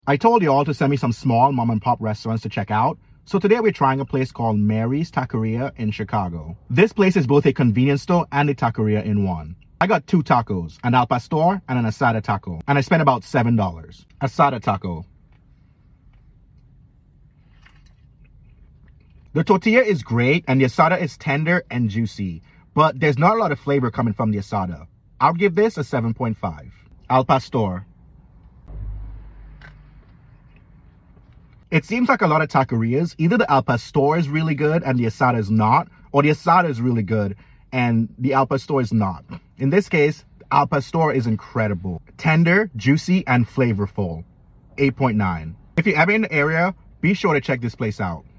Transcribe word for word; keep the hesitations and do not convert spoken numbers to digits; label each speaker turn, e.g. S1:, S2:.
S1: I told you all to send me some small mom and pop restaurants to check out. So today we're trying a place called Mary's Taqueria in Chicago. This place is both a convenience store and a taqueria in one. I got two tacos, an al pastor and an asada taco, and I spent about seven dollars. Asada taco. The tortilla is great and the asada is tender and juicy, but there's not a lot of flavor coming from the asada. I'll give this a seven point five. Al pastor. It seems like a lot of taquerias, either the al pastor is really good and the asada is not, or the asada is really good and the al pastor is not. In this case, al pastor is incredible. Tender, juicy, and flavorful. eight point nine. If you're ever in the area, be sure to check this place out.